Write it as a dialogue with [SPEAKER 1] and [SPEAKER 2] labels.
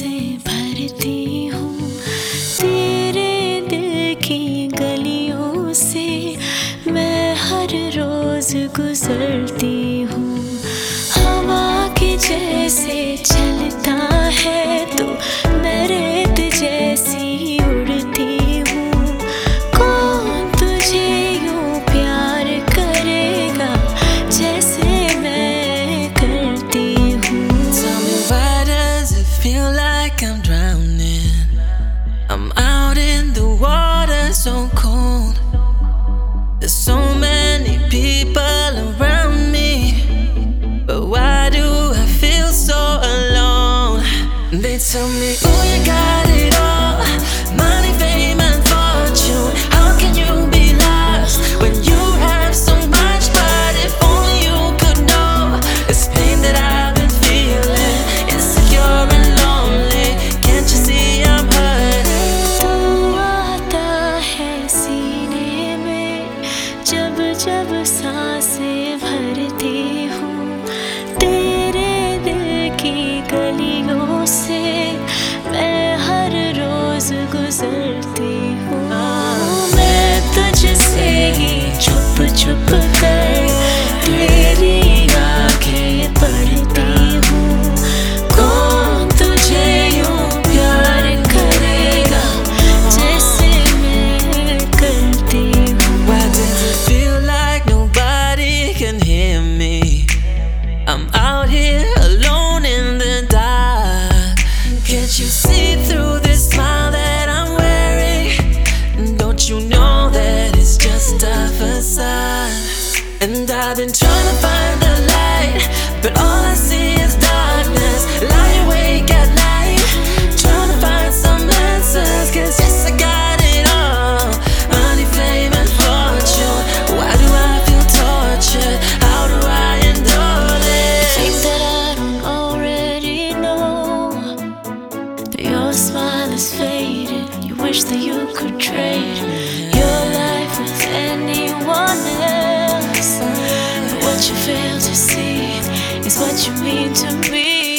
[SPEAKER 1] सांसें भरती हूँ तेरे दिल की गलियों से मैं हर रोज गुजरती हूँ। हवा के जैसे चलता है तो मैं रेत जैसी उड़ती हूँ। कौन तुझे यूं प्यार करेगा जैसे मैं करती हूँ।
[SPEAKER 2] Tell me, why does it feel like I'm drowning? I'm out in the water so cold. There's so many people around me, but why do I feel so alone? They tell me, oh, you got it all, money, fame and fortune. How can you be lost when you have so much? But if only you could know this pain that I've been feeling, insecure and lonely. Can't you see I'm hurting?
[SPEAKER 1] तू आता है सीने में जब जब सांसें भरती हूँ तेरे दिल की गलियों से मैं हर रोज गुजरती हूँ। मैं तुझसे ही छुप छुप कर तेरी आंखें पढ़ती हूँ। कौन तुझे यूं प्यार करेगा जैसे मैं करती हूँ।
[SPEAKER 2] Why does it feel like nobody can hear me? I'm out here alone in the dark. Can't you see through this smile that I'm wearing? Don't you know that it's just a facade? And I've been trying to find the light, but all I see is darkness. Lie awake at night, trying to find some answers. 'Cause yes, I got it all, money, fame and fortune. Why do I feel tortured? How do I endure this?
[SPEAKER 1] Think that I don't already know that your smile is faded. You wish that you could trade your life with anyone else. But what you fail to see is what you mean to me.